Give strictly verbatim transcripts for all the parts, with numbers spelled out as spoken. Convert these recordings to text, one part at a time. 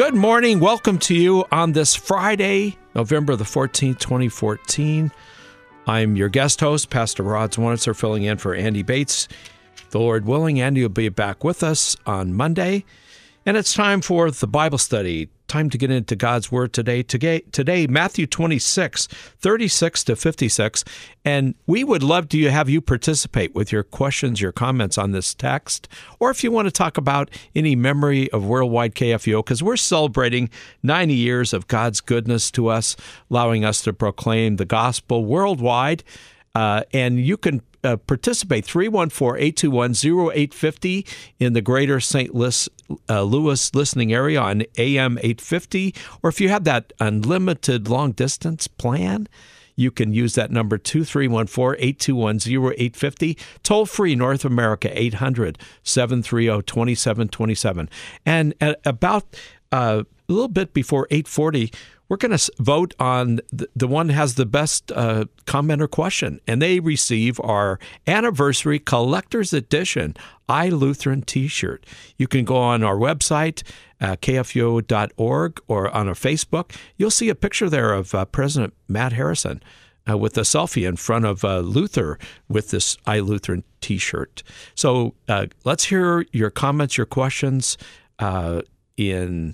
Good morning. Welcome to you on this Friday, November the fourteenth, twenty fourteen. I'm your guest host, Pastor Rod Zwanitzer, filling in for Andy Bates. The Lord willing, Andy will be back with us on Monday. And it's time for the Bible study. Time to get into God's Word today. Today, today Matthew twenty-six, thirty-six to fifty-six. And we would love to have you participate with your questions, your comments on this text, or if you want to talk about any memory of Worldwide K F U O, because we're celebrating ninety years of God's goodness to us, allowing us to proclaim the gospel worldwide. Uh, and you can Uh, participate, three one four, eight two one, zero eight five zero in the greater Saint Louis, uh, Louis listening area on A M eight fifty, or if you have that unlimited long-distance plan, you can use that number, two three one four, eight two one, zero eight five zero, toll-free North America, eight hundred, seven three zero, two seven two seven. And at about uh, a little bit before eight forty, we're going to vote on the, the one that has the best uh, comment or question, and they receive our anniversary collector's edition iLutheran T-shirt. You can go on our website, uh, K F U O dot org, or on our Facebook. You'll see a picture there of uh, President Matt Harrison uh, with a selfie in front of uh, Luther with this iLutheran T-shirt. So uh, let's hear your comments, your questions uh, in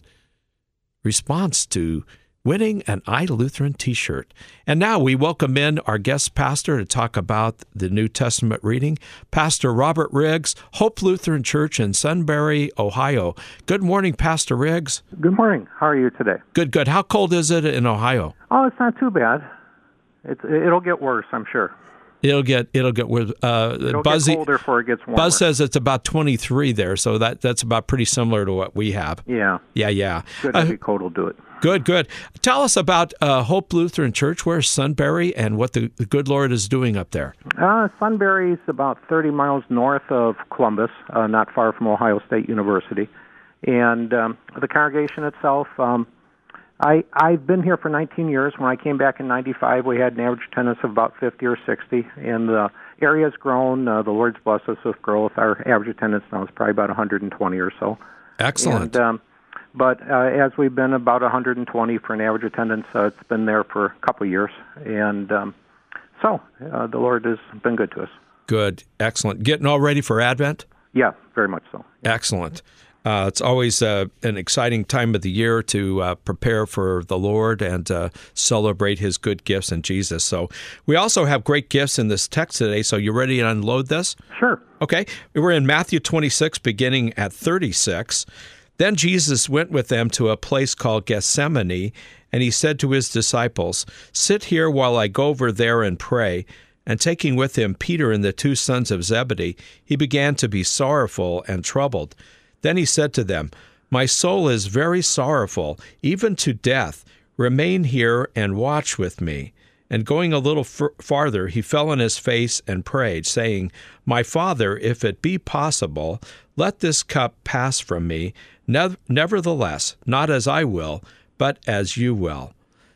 response to winning an iLutheran T-shirt. And now we welcome in our guest pastor to talk about the New Testament reading, Pastor Robert Riggs, Hope Lutheran Church in Sunbury, Ohio. Good morning, Pastor Riggs. Good morning. How are you today? Good, good. How cold is it in Ohio? Oh, it's not too bad. It's, it'll get worse, I'm sure. It'll get it'll get worse. Uh, it'll Buzzy, get colder before it gets warmer. Buzz says it's about twenty-three there, so that that's about pretty similar to what we have. Yeah. Yeah, yeah. Good, uh, heavy cold will do it. Good, good. Tell us about uh, Hope Lutheran Church. Where's Sunbury and what the, the good Lord is doing up there? Uh, Sunbury's about thirty miles north of Columbus, uh, not far from Ohio State University. And um, the congregation itself, um, I, I've been here for nineteen years. When I came back in ninety-five, we had an average attendance of about fifty or sixty, and the area's grown. Uh, the Lord's blessed us with growth. Our average attendance now is probably about one hundred twenty or so. Excellent. And, um, But uh, as we've been about one hundred twenty for an average attendance, uh, it's been there for a couple of years. And um, so uh, the Lord has been good to us. Good. Excellent. Getting all ready for Advent? Yeah, very much so. Yeah. Excellent. Uh, it's always uh, an exciting time of the year to uh, prepare for the Lord and uh, celebrate His good gifts in Jesus. So we also have great gifts in this text today. So you ready to unload this? Sure. Okay. We're in Matthew twenty-six, beginning at thirty-six. Then Jesus went with them to a place called Gethsemane, and He said to His disciples, "Sit here while I go over there and pray." And taking with Him Peter and the two sons of Zebedee, He began to be sorrowful and troubled. Then He said to them, "My soul is very sorrowful, even to death. Remain here and watch with me." And going a little f- farther, He fell on His face and prayed, saying, "My Father, if it be possible, let this cup pass from me. Ne- nevertheless, not as I will, but as you will."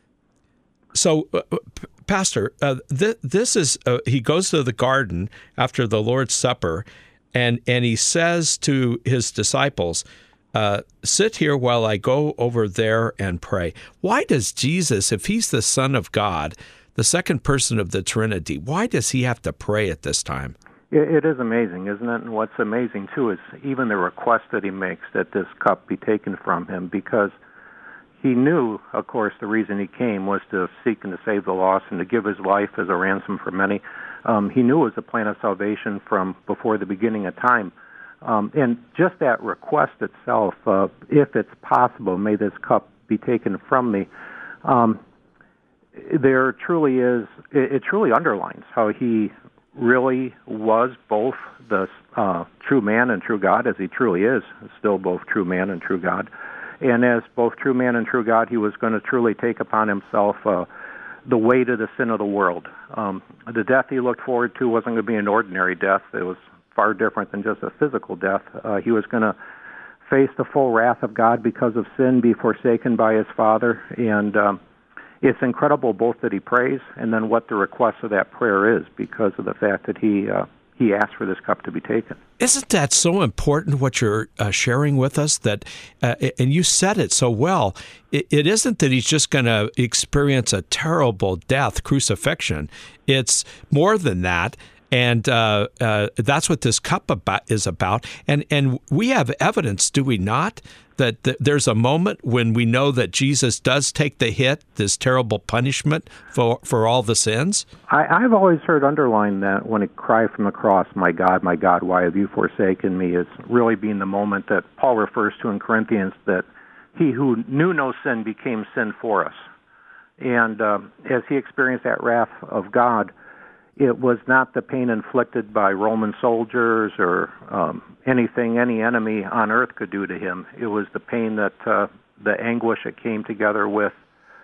So, uh, P- Pastor, uh, th- this is, uh, He goes to the garden after the Lord's Supper, and, and He says to His disciples, uh, "Sit here while I go over there and pray." Why does Jesus, if He's the Son of God, the second person of the Trinity, why does He have to pray at this time? It is amazing, isn't it? And what's amazing, too, is even the request that He makes that this cup be taken from Him, because He knew, of course, the reason He came was to seek and to save the lost and to give His life as a ransom for many. Um, he knew it was a plan of salvation from before the beginning of time. Um, and just that request itself, uh, if it's possible, may this cup be taken from me, um, there truly is, it, it truly underlines how He really was both the uh, true man and true God, as He truly is, still both true man and true God. And as both true man and true God, He was going to truly take upon Himself uh, the weight of the sin of the world. Um, the death He looked forward to wasn't going to be an ordinary death. It was far different than just a physical death. Uh, he was going to face the full wrath of God because of sin, be forsaken by His Father. And um, it's incredible both that He prays and then what the request of that prayer is, because of the fact that He uh, he asked for this cup to be taken. Isn't that so important, what you're uh, sharing with us? That, uh, and you said it so well, it, it isn't that he's just going to experience a terrible death, crucifixion. It's more than that. And uh, uh, that's what this cup about, is about. And and we have evidence, do we not, that th- there's a moment when we know that Jesus does take the hit, this terrible punishment for, for all the sins? I, I've always heard underlined that when it cry from the cross, my God, my God, why have you forsaken me, is really being the moment that Paul refers to in Corinthians, that he who knew no sin became sin for us. And uh, as he experienced that wrath of God, it was not the pain inflicted by Roman soldiers or um, anything any enemy on earth could do to him. It was the pain that, uh, the anguish that came together with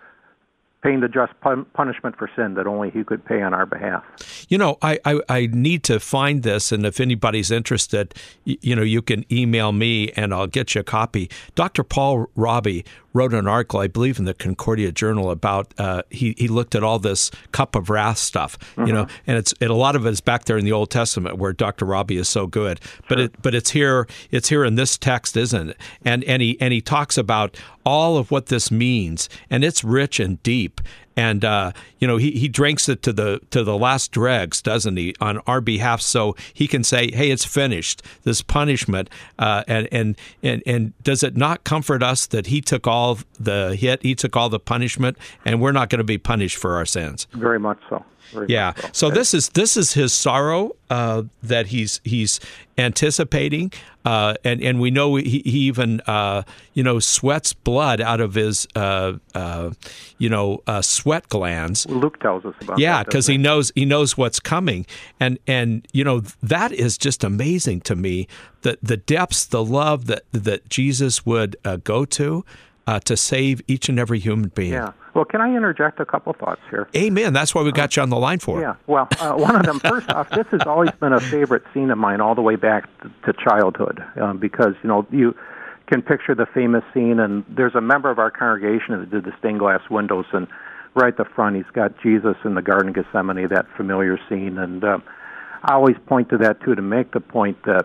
paying the just pun- punishment for sin that only he could pay on our behalf. You know, I, I, I need to find this, and if anybody's interested, you, you know, you can email me and I'll get you a copy. Doctor Paul Robbie wrote an article, I believe, in the Concordia Journal about, uh, he, he looked at all this cup of wrath stuff, mm-hmm. you know, and it's and a lot of it is back there in the Old Testament where Doctor Robbie is so good. But sure. it but it's here it's here in this text, isn't it? And and he and he talks about all of what this means, and it's rich and deep. And uh, you know, he, he drinks it to the to the last dregs, doesn't he, on our behalf, so he can say, "Hey, it's finished." This punishment, uh, and and and and does it not comfort us that he took all the hit, he took all the punishment, and we're not going to be punished for our sins? Very much so. Very yeah. much so. So this is this is his sorrow uh, that he's he's anticipating, uh, and and we know he, he even uh, you know sweats blood out of his uh, uh, you know uh, sweat glands. Luke tells us about yeah, that. Yeah, because he knows he knows what's coming, and and you know that is just amazing to me. The the depths, the love that that Jesus would uh, go to uh, to save each and every human being. Yeah. Well, can I interject a couple thoughts here? Amen. That's why we got you on the line for. Yeah. Well, uh, one of them, first off, this has always been a favorite scene of mine all the way back to, to childhood, um, because, you know, you can picture the famous scene, and there's a member of our congregation that did the stained glass windows, and right at the front, he's got Jesus in the Garden of Gethsemane, that familiar scene. And uh, I always point to that, too, to make the point that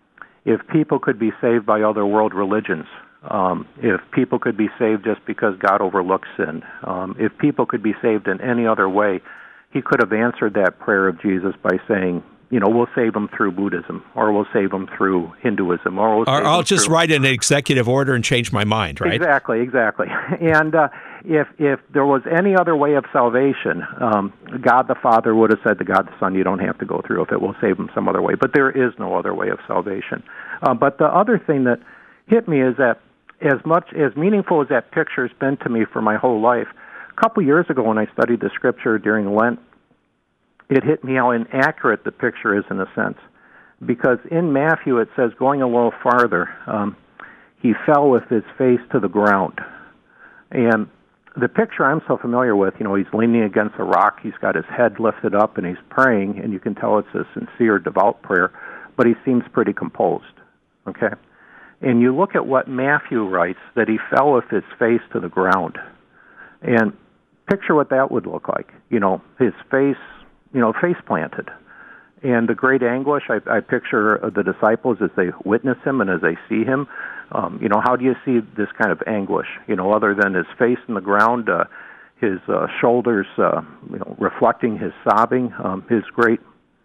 if people could be saved by other world religions, Um, if people could be saved just because God overlooks sin, um, if people could be saved in any other way, he could have answered that prayer of Jesus by saying, you know, we'll save them through Buddhism, or we'll save them through Hinduism, or, we'll or I'll just through... write an executive order and change my mind, right? Exactly, exactly. And uh, if if there was any other way of salvation, um, God the Father would have said to God the Son, you don't have to go through if it will save them some other way. But there is no other way of salvation. Uh, but the other thing that hit me is that as much as meaningful as that picture has been to me for my whole life, a couple years ago when I studied the Scripture during Lent, it hit me how inaccurate the picture is in a sense. Because in Matthew it says, going a little farther, um, he fell with his face to the ground. And the picture I'm so familiar with, you know, he's leaning against a rock, he's got his head lifted up, and he's praying, and you can tell it's a sincere, devout prayer, but he seems pretty composed, okay? And you look at what Matthew writes, that he fell with his face to the ground. And picture what that would look like. You know, his face, you know, face planted. And the great anguish, I, I picture the disciples as they witness him and as they see him. Um, you know, how do you see this kind of anguish? You know, other than his face in the ground, uh, his uh, shoulders, uh, you know, reflecting his sobbing, um, his great,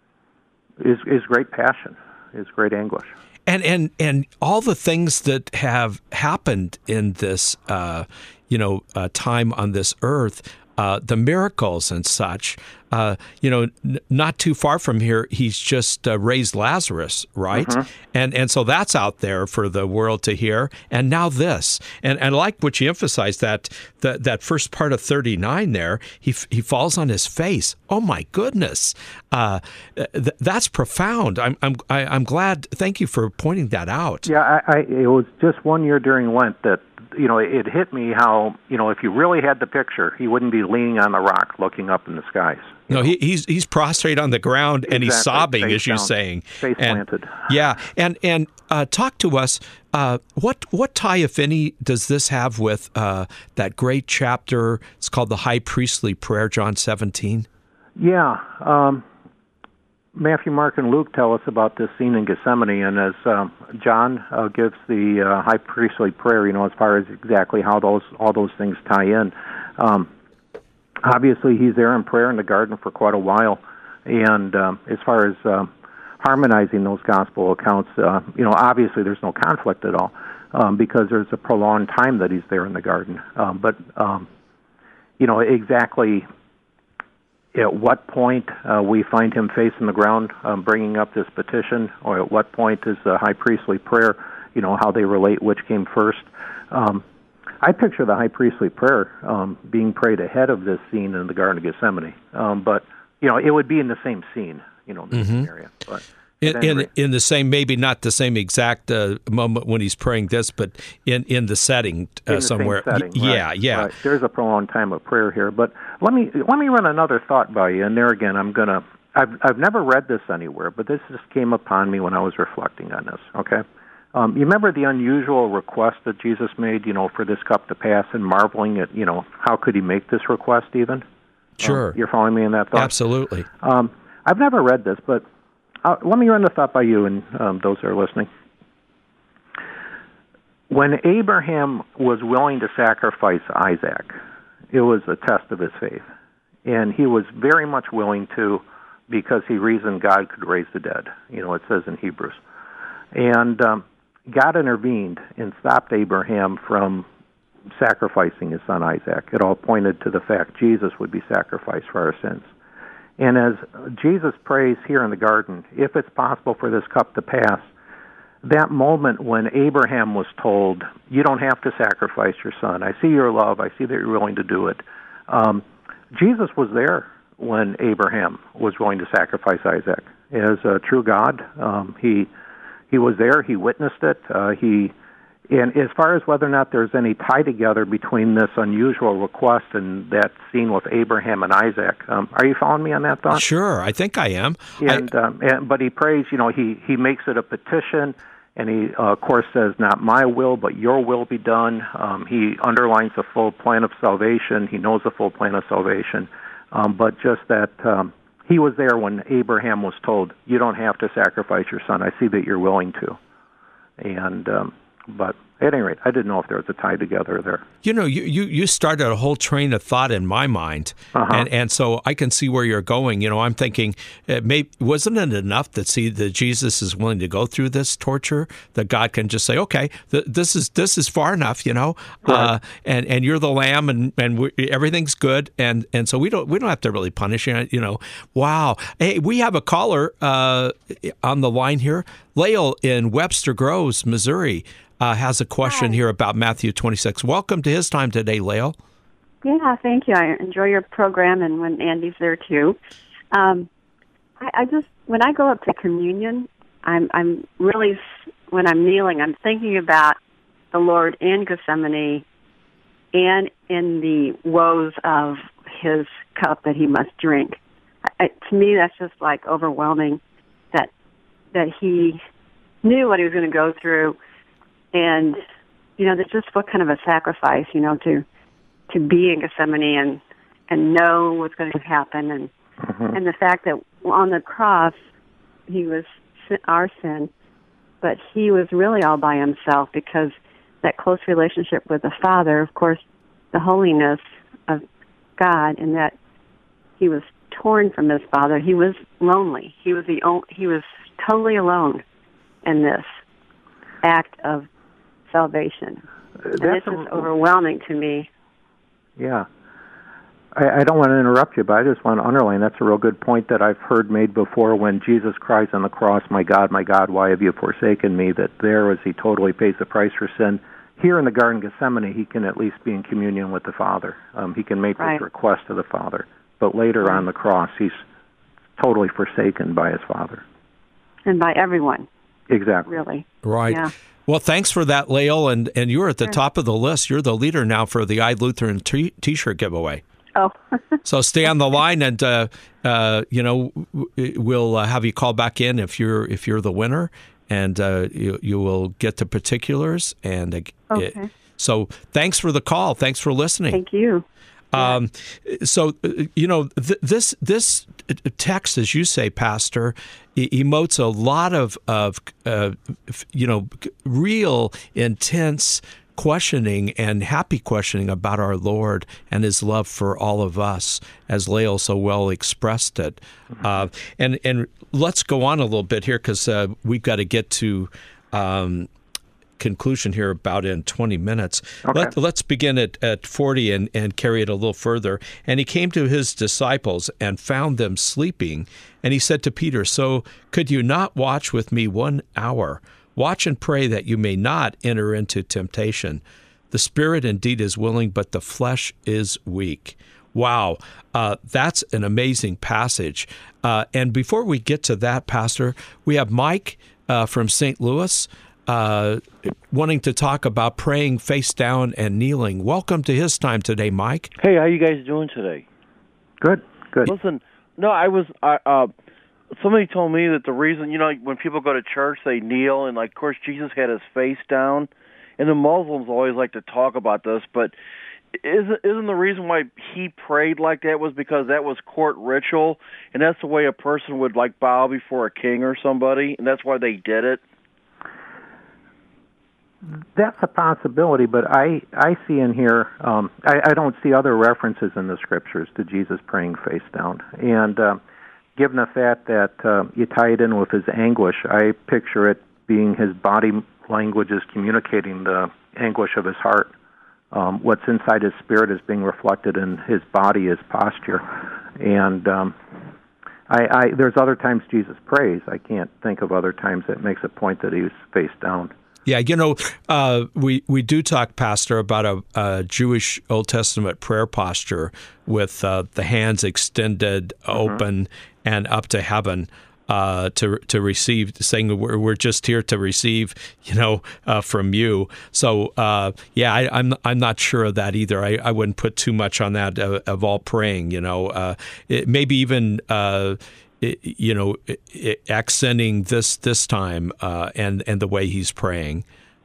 his, his great passion, his great anguish. And and and all the things that have happened in this, uh, you know, uh, time on this earth, uh, the miracles and such. Uh, you know, n- not too far from here, he's just uh, raised Lazarus, right? Mm-hmm. And and so that's out there for the world to hear. And now this, and and I like what you emphasized, that that that first part of thirty-nine there, he he falls on his face. Oh my goodness, uh, th- that's profound. I'm I'm I, I'm glad. Thank you for pointing that out. Yeah, I, I it was just one year during Lent that, you know, it hit me how, you know, if you really had the picture, he wouldn't be leaning on the rock looking up in the skies. No, he, he's he's prostrate on the ground, and exactly. he's sobbing, Face as you're down. saying. Face and, planted. Yeah, and and uh, talk to us. Uh, what what tie, if any, does this have with uh, that great chapter? It's called the High Priestly Prayer, John seventeen. Yeah, um, Matthew, Mark, and Luke tell us about this scene in Gethsemane, and as um, John uh, gives the uh, high priestly prayer, you know, as far as exactly how those all those things tie in. Um, obviously, he's there in prayer in the garden for quite a while, and um, as far as uh, harmonizing those gospel accounts, uh, you know, obviously there's no conflict at all um, because there's a prolonged time that he's there in the garden. Um, but um, you know, exactly at what point uh, we find him facing the ground, um, bringing up this petition, or at what point is the high priestly prayer, you know, how they relate, which came first. Um, I picture the high priestly prayer um, being prayed ahead of this scene in the Garden of Gethsemane. Um, but, you know, it would be in the same scene, you know, in the mm-hmm. same area. But In, in in the same, maybe not the same exact uh, moment when he's praying this, but in, in the setting uh, in the somewhere. Same setting, yeah, right, yeah. Right. There's a prolonged time of prayer here, but let me let me run another thought by you. And there again, I'm gonna. I've I've never read this anywhere, but this just came upon me when I was reflecting on this. Okay, um, you remember the unusual request that Jesus made, you know, for this cup to pass, and marveling at, you know, how could he make this request even? Sure. Um, you're following me in that thought? Absolutely. Um, I've never read this, but. Uh, let me run the thought by you and um, those that are listening. When Abraham was willing to sacrifice Isaac, it was a test of his faith. And he was very much willing to because he reasoned God could raise the dead. You know, it says in Hebrews. And um, God intervened and stopped Abraham from sacrificing his son Isaac. It all pointed to the fact Jesus would be sacrificed for our sins. And as Jesus prays here in the garden, if it's possible for this cup to pass, that moment when Abraham was told, you don't have to sacrifice your son. I see your love. I see that you're willing to do it. Um, Jesus was there when Abraham was willing to sacrifice Isaac. As a true God, um, he he was there. He witnessed it. Uh, he And as far as whether or not there's any tie together between this unusual request and that scene with Abraham and Isaac, um, are you following me on that thought? Sure, I think I am. And, I... um, and but he prays, you know, he, he makes it a petition, and he, uh, of course, says, not my will, but your will be done. Um, he underlines the full plan of salvation. He knows the full plan of salvation. Um, but just that um, he was there when Abraham was told, you don't have to sacrifice your son. I see that you're willing to. And... Um, But at any rate, I didn't know if there was a tie together there. You know, you, you, you started a whole train of thought in my mind, uh-huh. and and so I can see where you're going. You know, I'm thinking, uh, maybe, wasn't it enough that see that Jesus is willing to go through this torture, that God can just say, okay, th- this is this is far enough, you know, right. uh, and and you're the lamb, and and we, everything's good, and and so we don't we don't have to really punish you, you know. Wow, hey, we have a caller uh, on the line here, Lael in Webster Groves, Missouri. Uh, has a question Hi. here about Matthew twenty-six. Welcome to his time today, Lael. Yeah, thank you. I enjoy your program, and when Andy's there too. Um, I, I just when I go up to communion, I'm I'm really when I'm kneeling, I'm thinking about the Lord in Gethsemane and in the woes of his cup that he must drink. I, to me, that's just like overwhelming that that he knew what he was going to go through. And, you know, that's just what kind of a sacrifice, you know, to to be in Gethsemane and, and know what's going to happen. And mm-hmm. and the fact that on the cross, he was our sin, but he was really all by himself because that close relationship with the Father, of course, the holiness of God, and that he was torn from his Father. He was lonely. He was the only, he was totally alone in this act of salvation. And this is overwhelming to me. Yeah. I, I don't want to interrupt you, but I just want to underline that's a real good point that I've heard made before when Jesus cries on the cross, my God, my God, why have you forsaken me? That there, as he totally pays the price for sin, here in the Garden of Gethsemane, he can at least be in communion with the Father. Um, he can make right. this request to the Father. But later right. on the cross, he's totally forsaken by his Father. And by everyone. Exactly. Really. Right. Yeah. Well, thanks for that, Lael, and, and you're at the sure. top of the list. You're the leader now for the I Lutheran t- T-shirt giveaway. Oh. So stay on the line, and uh, uh, you know we'll uh, have you call back in if you're if you're the winner, and uh, you you will get the particulars. And uh, okay. it, so thanks for the call. Thanks for listening. Thank you. Um, so, you know, th- this this text, as you say, Pastor, emotes a lot of, of uh, you know, real intense questioning and happy questioning about our Lord and His love for all of us, as Lael so well expressed it. Mm-hmm. Uh, and and let's go on a little bit here, because uh, we've got to get to um, conclusion here about in twenty minutes. Okay. Let, let's begin at, at forty and, and carry it a little further. And he came to his disciples and found them sleeping. And he said to Peter, "So could you not watch with me one hour? Watch and pray that you may not enter into temptation. The spirit indeed is willing, but the flesh is weak." Wow, uh, that's an amazing passage. Uh, and before we get to that, Pastor, we have Mike uh, from Saint Louis uh, wanting to talk about praying face down and kneeling. Welcome to his time today, Mike. Hey, how you guys doing today? Good, good. Listen, no, I was... Uh, uh, Somebody told me that the reason, you know, when people go to church, they kneel, and, like, of course, Jesus had his face down, and the Muslims always like to talk about this, but isn't, isn't the reason why he prayed like that was because that was court ritual, and that's the way a person would, like, bow before a king or somebody, and that's why they did it? That's a possibility, but I, I see in here, um, I, I don't see other references in the Scriptures to Jesus praying face down, and... Uh, Given the fact that uh, you tie it in with his anguish, I picture it being his body language is communicating the anguish of his heart. Um, what's inside his spirit is being reflected in his body, his posture. And um, I, I, there's other times Jesus prays. I can't think of other times that makes a point that he was face down. Yeah, you know, uh, we, we do talk, Pastor, about a, a Jewish Old Testament prayer posture with uh, the hands extended, mm-hmm. open, and up to heaven uh, to to receive, saying we're, we're just here to receive, you know, uh, from you. So, uh, yeah, I, I'm I'm not sure of that either. I, I wouldn't put too much on that uh, of all praying, you know. Uh, it, maybe even... Uh, It, you know, it, accenting this this time uh, and and the way he's praying.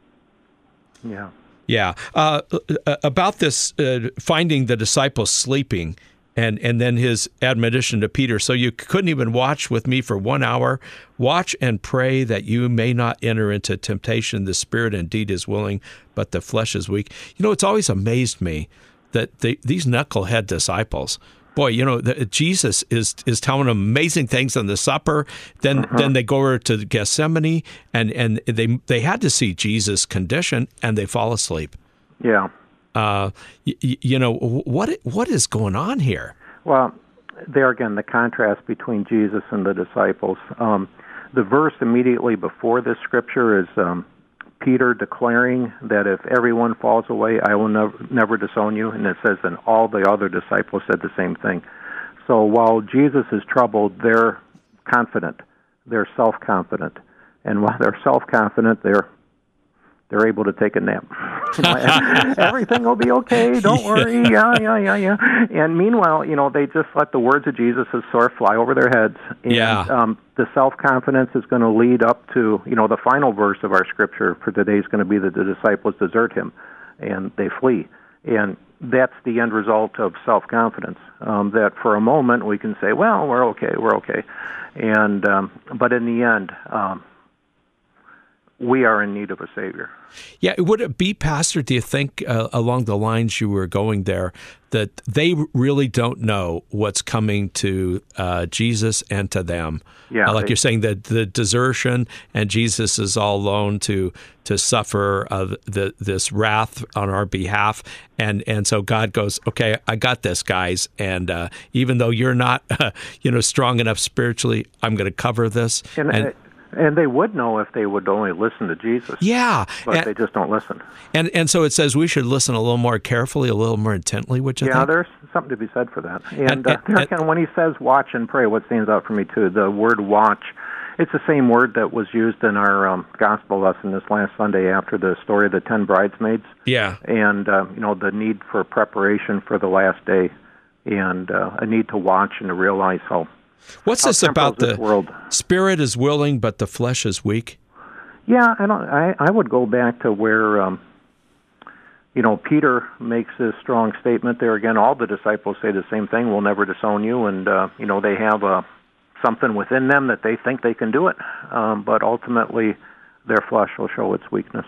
Yeah, yeah. Uh, about this uh, finding the disciples sleeping, and and then his admonition to Peter. So you couldn't even watch with me for one hour. Watch and pray that you may not enter into temptation. The spirit indeed is willing, but the flesh is weak. You know, it's always amazed me that they, these knucklehead disciples. Boy, you know, the, Jesus is is telling them amazing things in the supper. Then uh-huh. then they go over to Gethsemane, and, and they they had to see Jesus' condition, and they fall asleep. Yeah. Uh, y- you know, what what is going on here? Well, there again, the contrast between Jesus and the disciples. Um, the verse immediately before this scripture is um, Peter declaring that if everyone falls away, I will never, never disown you. And it says, and all the other disciples said the same thing. So while Jesus is troubled, they're confident. They're self-confident. And while they're self-confident, they're they're able to take a nap. Everything will be okay. Don't worry. Yeah, yeah, yeah, yeah. And meanwhile, you know, they just let the words of Jesus sort of fly over their heads. And, yeah. Um, the self-confidence is going to lead up to, you know, the final verse of our scripture for today is going to be that the disciples desert him and they flee. And that's the end result of self-confidence. Um, that for a moment we can say, well, we're okay, we're okay. And um, but in the end, um, we are in need of a Savior. Yeah, would it be, Pastor, do you think, uh, along the lines you were going there, that they really don't know what's coming to uh, Jesus and to them? Yeah, uh, like they, you're saying, that the desertion, and Jesus is all alone to to suffer uh, the, this wrath on our behalf. And, and so God goes, okay, I got this, guys. And uh, even though you're not, uh, you know, strong enough spiritually, I'm going to cover this. And, and, And they would know if they would only listen to Jesus. Yeah. But and, they just don't listen. And and so it says we should listen a little more carefully, a little more intently, would you yeah, think? there's something to be said for that. And, and, uh, and, and when he says watch and pray, what stands out for me, too, the word watch, it's the same word that was used in our um, gospel lesson this last Sunday after the story of the ten bridesmaids. Yeah. And, uh, you know, the need for preparation for the last day and uh, a need to watch and to realize how What's this about the world? Spirit is willing, but the flesh is weak? Yeah, I don't. I, I would go back to where, um, you know, Peter makes this strong statement there again. All the disciples say the same thing: "We'll never disown you." And uh, you know, they have a something within them that they think they can do it, um, but ultimately, their flesh will show its weakness.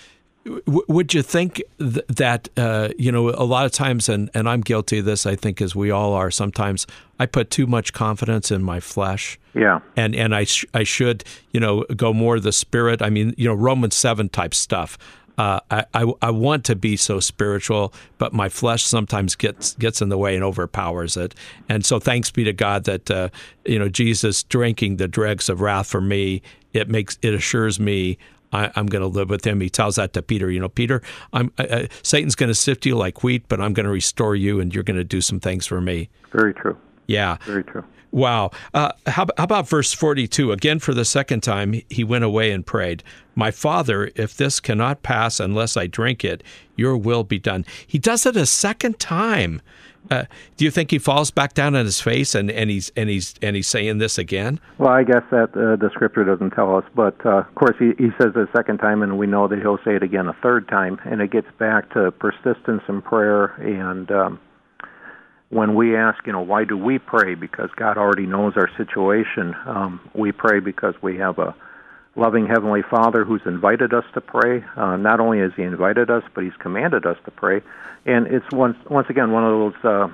W- would you think th- that, uh, you know, a lot of times, and, and I'm guilty of this, I think, as we all are, sometimes I put too much confidence in my flesh. Yeah. And and I sh- I should, you know, go more the Spirit. I mean, you know, Romans seven type stuff. Uh, I, I I want to be so spiritual, but my flesh sometimes gets gets in the way and overpowers it. And so thanks be to God that, uh, you know, Jesus drinking the dregs of wrath for me, it makes it assures me I, I'm going to live with him. He tells that to Peter. You know, Peter, I'm uh, Satan's going to sift you like wheat, but I'm going to restore you, and you're going to do some things for me. Very true. Yeah. Very true. Wow. Uh, how, how about verse forty-two? Again, for the second time, he went away and prayed, "My Father, if this cannot pass unless I drink it, your will be done." He does it a second time. Uh, do you think he falls back down on his face and, and he's and he's and he's saying this again? Well, I guess that uh, the scripture doesn't tell us, but uh, of course he, he says it a second time, and we know that he'll say it again a third time, and it gets back to persistence in prayer. And um, when we ask, you know, why do we pray? Because God already knows our situation. Um, we pray because we have a loving Heavenly Father who's invited us to pray. Uh, not only has He invited us, but He's commanded us to pray. And it's once once again one of those uh,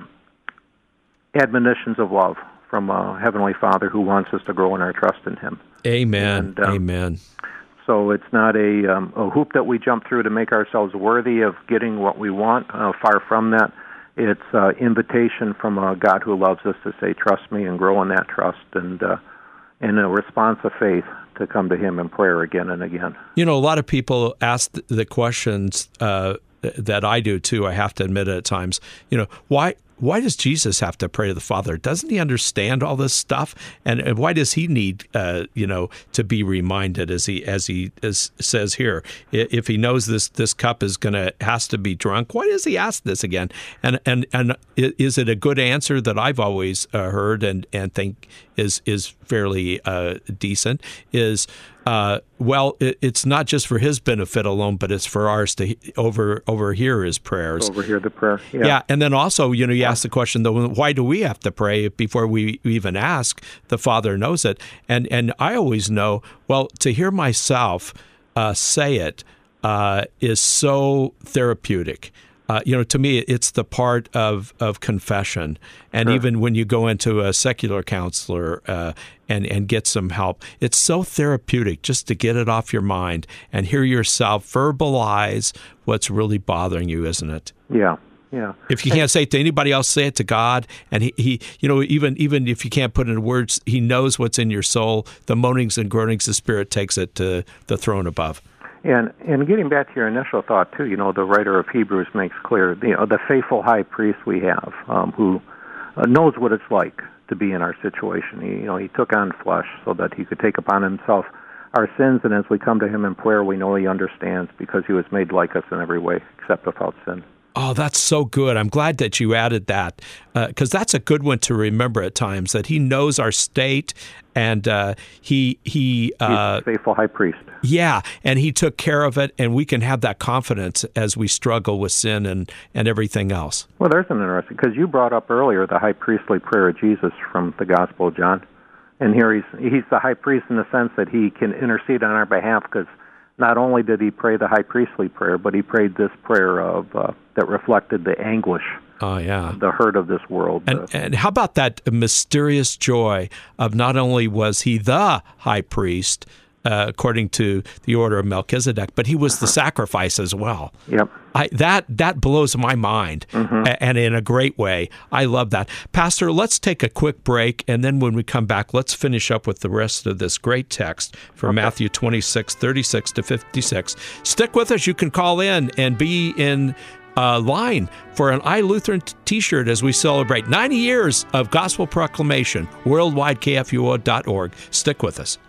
admonitions of love from a Heavenly Father who wants us to grow in our trust in Him. Amen. And, um, Amen. So it's not a, um, a hoop that we jump through to make ourselves worthy of getting what we want. Uh, far from that. It's uh, invitation from a God who loves us to say, "Trust me," and grow in that trust, and uh, in a response of faith to come to Him in prayer again and again. You know, a lot of people ask the questions uh, that I do too. I have to admit it at times. You know, why why does Jesus have to pray to the Father? Doesn't He understand all this stuff? And, and why does He need, uh, you know, to be reminded, as he as he as says here? If He knows this this cup is gonna has to be drunk, why does He ask this again? And and and is it a good answer that I've always uh, heard and and think is is fairly uh, decent? Is Uh, well, it, it's not just for His benefit alone, but it's for ours to over overhear His prayers. Overhear the prayer. Yeah. yeah, and then also, you know, you ask the question though, why do we have to pray before we even ask? The Father knows it, and and I always know. Well, to hear myself uh, say it uh, is so therapeutic. Uh, you know, to me, it's the part of, of confession. And Sure. even when you go into a secular counselor uh, and, and get some help, it's so therapeutic just to get it off your mind and hear yourself verbalize what's really bothering you, isn't it? Yeah, yeah. If you can't say it to anybody else, say it to God. And he, he you know, even even if you can't put it in words, He knows what's in your soul. The moanings and groanings, the Spirit takes it to the throne above. And and getting back to your initial thought too, you know, the writer of Hebrews makes clear, you know, the faithful high priest we have, um, who uh, knows what it's like to be in our situation. He, you know, He took on flesh so that He could take upon Himself our sins, and as we come to Him in prayer, we know He understands because He was made like us in every way, except without sin. Oh, that's so good. I'm glad that you added that, because uh, that's a good one to remember at times, that He knows our state, and uh, he he uh, He's the faithful high priest. Yeah, and He took care of it, and we can have that confidence as we struggle with sin and, and everything else. Well, there's an interesting, because you brought up earlier the high priestly prayer of Jesus from the Gospel of John, and here he's he's the high priest in the sense that He can intercede on our behalf, because not only did He pray the high priestly prayer, but He prayed this prayer of uh, that reflected the anguish, oh yeah, the hurt of this world. And, uh, and how about that mysterious joy of not only was He the high priest, uh, according to the order of Melchizedek, but He was the sacrifice as well. Yep. I, that that blows my mind, Mm-hmm. a- and in a great way. I love that. Pastor, let's take a quick break, and then when we come back, let's finish up with the rest of this great text from Okay. Matthew twenty-six, thirty-six to fifty-six. Stick with us. You can call in and be in uh, line for an iLutheran t- t-shirt as we celebrate ninety years of gospel proclamation, worldwide, K F U O dot org. Stick with us.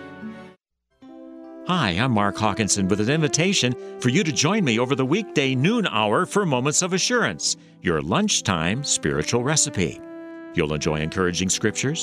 Hi, I'm Mark Hawkinson with an invitation for you to join me over the weekday noon hour for Moments of Assurance, your lunchtime spiritual recipe. You'll enjoy encouraging scriptures,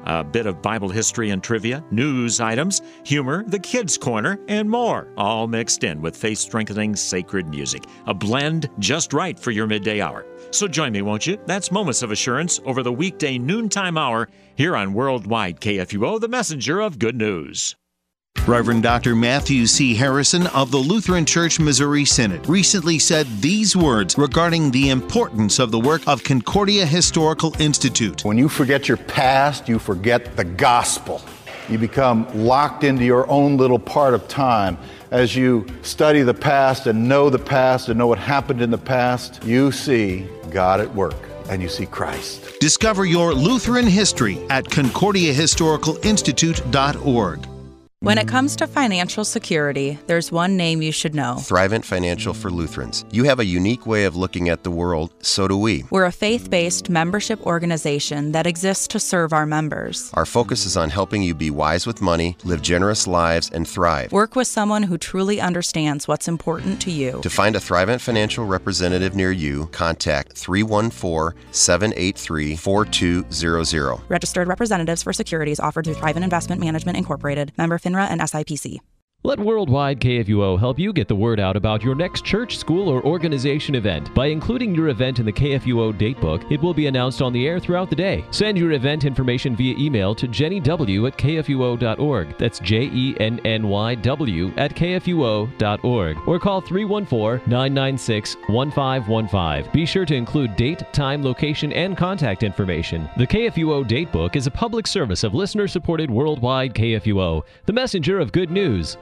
a bit of Bible history and trivia, news items, humor, the Kids' Corner, and more, all mixed in with faith-strengthening sacred music. A blend just right for your midday hour. So join me, won't you? That's Moments of Assurance over the weekday noontime hour here on Worldwide K F U O, the messenger of good news. Reverend Doctor Matthew C. Harrison of the Lutheran Church Missouri Synod recently said these words regarding the importance of the work of Concordia Historical Institute. When you forget your past, you forget the gospel. You become locked into your own little part of time. As you study the past and know the past and know what happened in the past, you see God at work and you see Christ. Discover your Lutheran history at concordia historical institute dot org. When it comes to financial security, there's one name you should know. Thrivent Financial for Lutherans. You have a unique way of looking at the world, so do we. We're a faith-based membership organization that exists to serve our members. Our focus is on helping you be wise with money, live generous lives, and thrive. Work with someone who truly understands what's important to you. To find a Thrivent Financial representative near you, contact three one four, seven eight three, four two zero zero. Registered representatives for securities offered through Thrivent Investment Management Incorporated, member FINRA and S I P C. Let Worldwide K F U O help you get the word out about your next church, school, or organization event. By including your event in the K F U O datebook, it will be announced on the air throughout the day. Send your event information via email to jenny w at k f u o dot org. That's J E N N Y W at k f u o dot org. Or call three one four, nine nine six, one five one five. Be sure to include date, time, location, and contact information. The K F U O datebook is a public service of listener-supported Worldwide K F U O, the messenger of good news.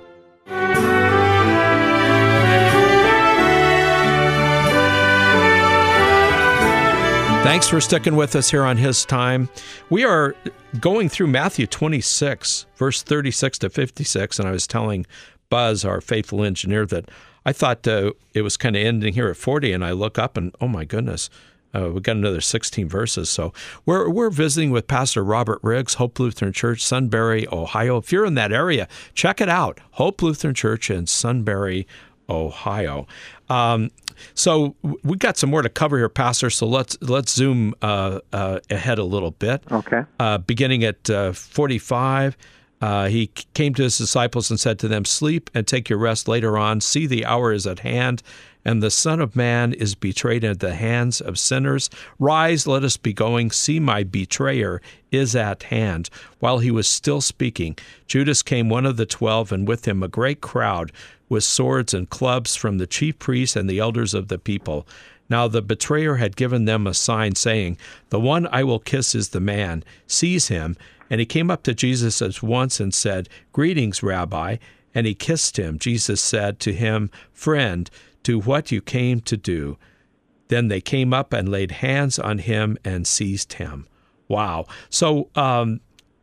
Thanks for sticking with us here on His Time. We are going through Matthew twenty-six, verse thirty-six to fifty-six, and I was telling Buzz, our faithful engineer, that I thought uh, it was kind of ending here at forty, and I look up and, oh my goodness, uh, we got another sixteen verses. So we're we're visiting with Pastor Robert Riggs, Hope Lutheran Church, Sunbury, Ohio. If you're in that area, check it out, Hope Lutheran Church in Sunbury, Ohio. Um, so we got some more to cover here, Pastor. So let's let's zoom uh, uh, ahead a little bit. Okay. Uh, beginning at uh, forty-five, uh, he came to his disciples and said to them, "Sleep and take your rest later on. See, the hour is at hand, and the Son of Man is betrayed into the hands of sinners. Rise, let us be going. See, my betrayer is at hand." While he was still speaking, Judas came, one of the twelve, and with him a great crowd with swords and clubs from the chief priests and the elders of the people. Now the betrayer had given them a sign, saying, "The one I will kiss is the man. Seize him." And he came up to Jesus at once and said, "Greetings, Rabbi." And he kissed him. Jesus said to him, "Friend, do what you came to do." Then they came up and laid hands on him and seized him. Wow. So um,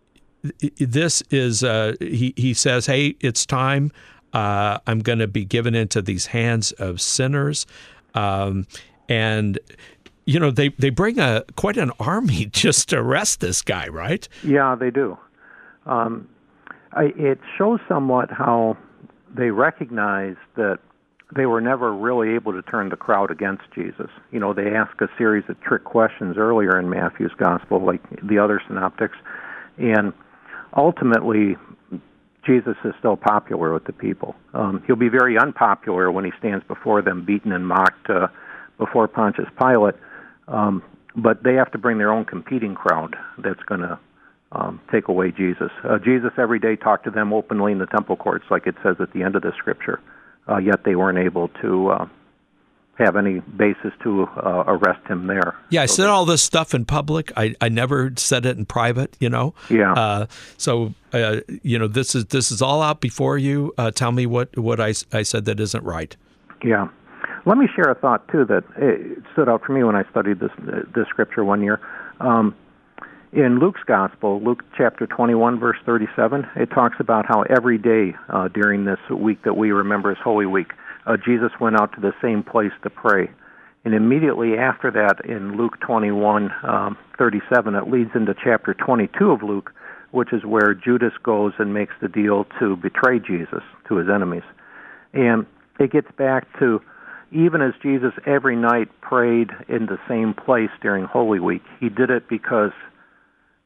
this is, uh, he, he says, hey, it's time. Uh, I'm going to be given into these hands of sinners. Um, and, you know, they, they bring a quite an army just to arrest this guy, right? Yeah, they do. Um, I, it shows somewhat how they recognize that they were never really able to turn the crowd against Jesus. You know, they ask a series of trick questions earlier in Matthew's gospel, like the other synoptics, and ultimately Jesus is still popular with the people. Um, he'll be very unpopular when he stands before them, beaten and mocked uh, before Pontius Pilate, um, but they have to bring their own competing crowd that's going to um, take away Jesus. Uh, Jesus every day talked to them openly in the temple courts, like it says at the end of the scripture. Uh, yet they weren't able to uh, have any basis to uh, arrest him there. Yeah, I so said they, all this stuff in public. I, I never said it in private, you know? Yeah. Uh, so, uh, you know, this is this is all out before you. Uh, tell me what, what I, I said that isn't right. Yeah. Let me share a thought, too, that it stood out for me when I studied this, this scripture one year. Um, In Luke's Gospel, Luke chapter twenty-one, verse thirty-seven, it talks about how every day uh, during this week that we remember as Holy Week, uh, Jesus went out to the same place to pray. And immediately after that, in Luke twenty-one, um, thirty-seven, it leads into chapter twenty-two of Luke, which is where Judas goes and makes the deal to betray Jesus to his enemies. And it gets back to, even as Jesus every night prayed in the same place during Holy Week, he did it because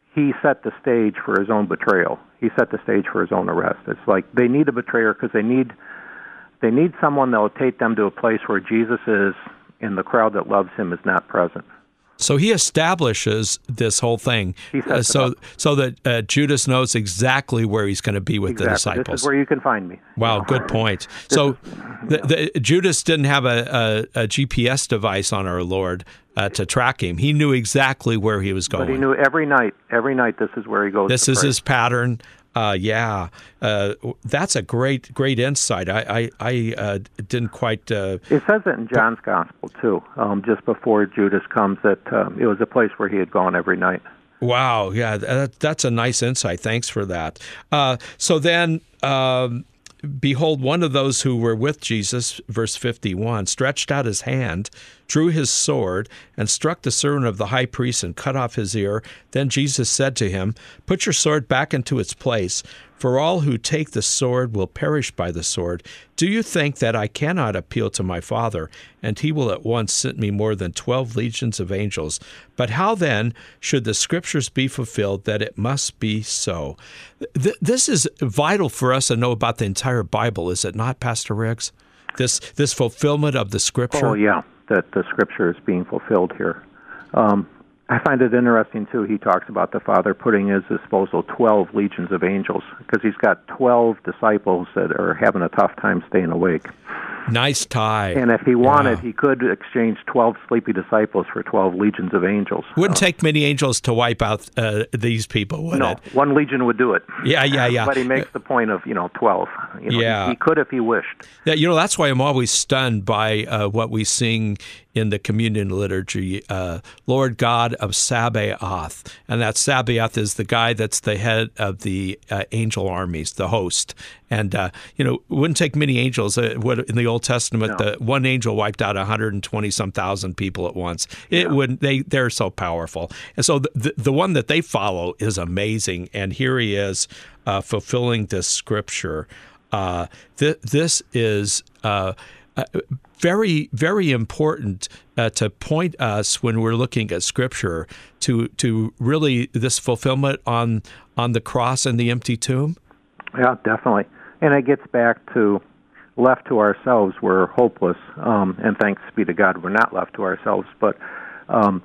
he set the stage for his own betrayal. He set the stage for his own arrest. It's like they need a betrayer because they need they need someone that will take them to a place where Jesus is, and the crowd that loves him is not present. So he establishes this whole thing uh, so so that uh, Judas knows exactly where he's going to be with exactly. the disciples. This is where you can find me. Wow, you know? Good point. So the, the, Judas didn't have a, a, a G P S device on our Lord uh, to track him. He knew exactly where he was going. But he knew every night, every night this is where he goes. This to is pray. his pattern. Uh, yeah, uh, that's a great, great insight. I, I, I uh, didn't quite. Uh, it says it in John's Gospel too. Um, just before Judas comes, that um, it was a place where he had gone every night. Wow, yeah, that, that's a nice insight. Thanks for that. Uh, so then, um, behold, one of those who were with Jesus, verse fifty-one, stretched out his hand, drew his sword, and struck the servant of the high priest and cut off his ear. Then Jesus said to him, "Put your sword back into its place, for all who take the sword will perish by the sword. Do you think that I cannot appeal to my Father, and he will at once send me more than twelve legions of angels? But how then should the Scriptures be fulfilled that it must be so?" Th- this is vital for us to know about the entire Bible, is it not, Pastor Riggs? This this fulfillment of the Scripture? Oh, yeah, that the Scripture is being fulfilled here. Um, I find it interesting, too, he talks about the Father putting at his disposal twelve legions of angels, because he's got twelve disciples that are having a tough time staying awake. Nice tie. And if he wanted, yeah. he could exchange twelve sleepy disciples for twelve legions of angels. Wouldn't uh, take many angels to wipe out uh, these people, would no, it? No, one legion would do it. Yeah, yeah, yeah. But he makes the point of, you know, twelve. You know, yeah. He, he could if he wished. Yeah, you know, that's why I'm always stunned by uh, what we sing in the communion liturgy, uh, Lord God of Sabaoth. And that Sabaoth is the guy that's the head of the uh, angel armies, the host. And, uh, you know, it wouldn't take many angels. Uh, what, in the Old Testament, no. the one angel wiped out one hundred twenty some thousand people at once. It yeah. wouldn't. They they're so powerful, and so the, the the one that they follow is amazing. And here he is uh, fulfilling this scripture. Uh, th- this is uh, uh, very very important uh, to point us when we're looking at scripture to to really this fulfillment on on the cross and the empty tomb. Yeah, definitely. And it gets back to left to ourselves, we're hopeless. Um, and thanks be to God, we're not left to ourselves. But um,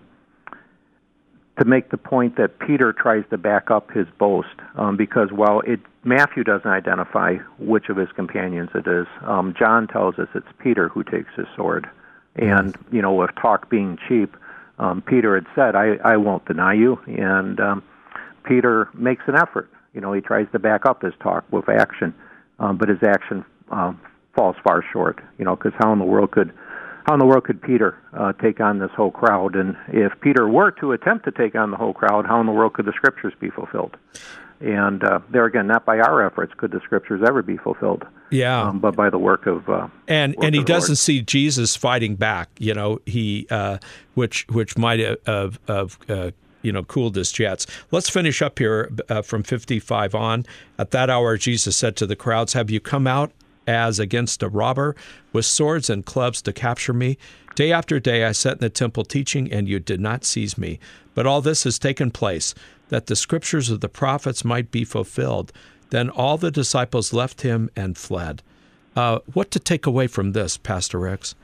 to make the point that Peter tries to back up his boast, um, because while it Matthew doesn't identify which of his companions it is, um, John tells us it's Peter who takes his sword. And, you know, with talk being cheap, um, Peter had said, I, I won't deny you. And um, Peter makes an effort. You know, he tries to back up his talk with action. Um, but his action um, falls far short, you know, because how in the world could, how in the world could Peter uh, take on this whole crowd? And if Peter were to attempt to take on the whole crowd, how in the world could the Scriptures be fulfilled? And uh, there again, not by our efforts could the Scriptures ever be fulfilled. Yeah, um, but by the work of uh, and work and he of doesn't Lord. see Jesus fighting back. You know, he uh, which which might have. have uh, you know, cooled his jets. Let's finish up here uh, from fifty-five on. At that hour, Jesus said to the crowds, "Have you come out as against a robber with swords and clubs to capture me? Day after day I sat in the temple teaching, and you did not seize me. But all this has taken place, that the scriptures of the prophets might be fulfilled." Then all the disciples left him and fled. Uh, what to take away from this, Pastor Rex?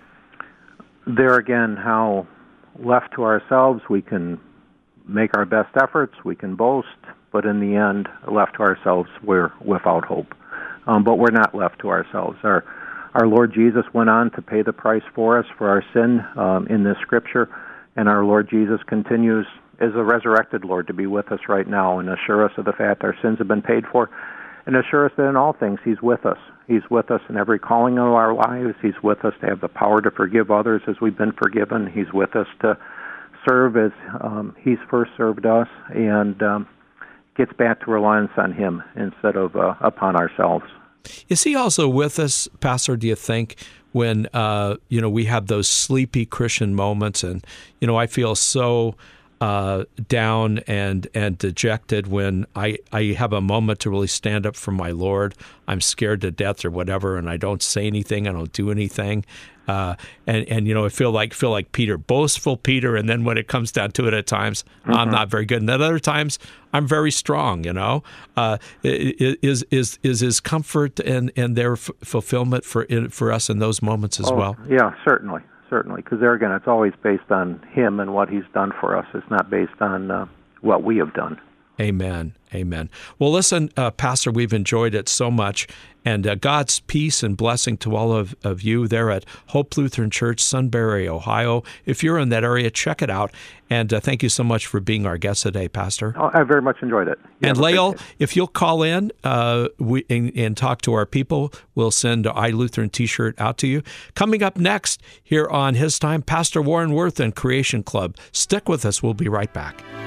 There again, how left to ourselves we can make our best efforts, we can boast, but in the end, left to ourselves, we're without hope. Um, but we're not left to ourselves. Our our Lord Jesus went on to pay the price for us for our sin um, in this Scripture, and our Lord Jesus continues as a resurrected Lord to be with us right now and assure us of the fact our sins have been paid for, and assure us that in all things He's with us. He's with us in every calling of our lives. He's with us to have the power to forgive others as we've been forgiven. He's with us to serve as um, He's first served us, and um, gets back to reliance on Him instead of uh, upon ourselves. Is He also with us, Pastor, do you think, when uh, you know we have those sleepy Christian moments, and you know I feel so uh, down and and dejected, when I, I have a moment to really stand up for my Lord, I'm scared to death or whatever, and I don't say anything, I don't do anything. Uh, and, and, you know, I feel like feel like Peter, boastful Peter, and then when it comes down to it at times, mm-hmm. I'm not very good. And at other times, I'm very strong, you know. Uh, is is is his comfort and, and their f- fulfillment for for us in those moments as oh, well? Yeah, certainly, certainly. Because there again, it's always based on him and what he's done for us. It's not based on uh, what we have done. Amen. Amen. Well, listen, uh, Pastor, we've enjoyed it so much. And uh, God's peace and blessing to all of, of you there at Hope Lutheran Church, Sunbury, Ohio. If you're in that area, check it out. And uh, thank you so much for being our guest today, Pastor. Oh, I very much enjoyed it. You and Lael, if you'll call in uh, we, and, and talk to our people, we'll send an iLutheran t-shirt out to you. Coming up next here on His Time, Pastor Warren Wirth and Creation Club. Stick with us. We'll be right back.